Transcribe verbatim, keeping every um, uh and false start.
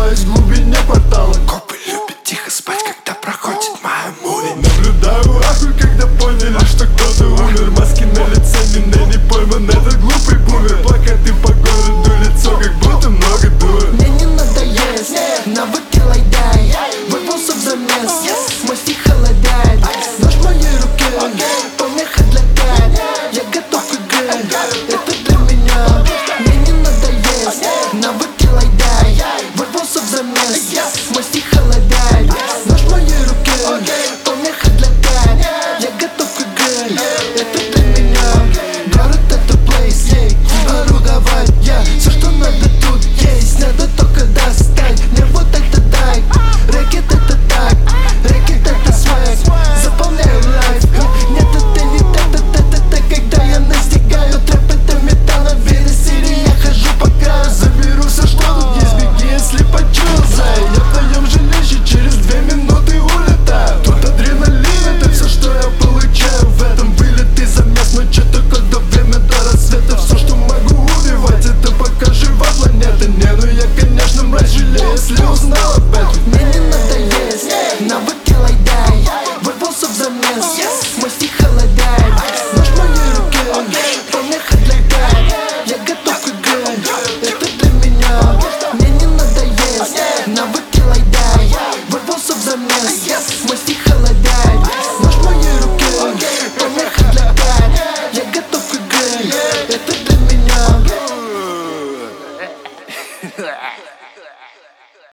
скрываюсь в глубине портала. Копы любят тихо спать, когда проходит моя муви. Наблюдаю ахуй, когда поняли, что кто-то умер. Маски на лице, меня не пойман этот глупый бумер. Плакаты по городу, лицо как будто много дует. Мне не надо есть, навыки лайдай. Вырвался в замес, мой стих холодает. Нож в моей руке, помеха для кайф. Я готов к игре, это для меня. Мне не надо есть, навыки лайдай. Вырвался в замес, мой стих холодает. Нож в моей руке, помеха для кайф. Я готов к игре, это для меня. Город это плейс, ей, гору давай, я. Все, что надо тут есть, надо только достать. Мне вот это дай, рэкет это так, рэкет это свайк. Заполняю лайф, нет это не это, это, это, когда я настигаю. Трэп это металл, на велосипеде я хожу по краю. Заберу все, что тут есть, беги, если почулся. Я в твоем жилище через две минуты улетаю. Тут адреналин, это все, что я получаю. В этом вылет и замес, но че только до время до рассвета. Все, что могу убивать, это пока жива планета. Не, ну я, конечно, мразь, жалею, если узнал об этом. Мне не надо есть, навыки лайдай. Вырвался в замес, мой стих холодает. Нож в моей руке, помеха для кайф. Я готов к игре, это для меня. Мне не надо есть, навыки лайдай. Вырвался в замес, мой стих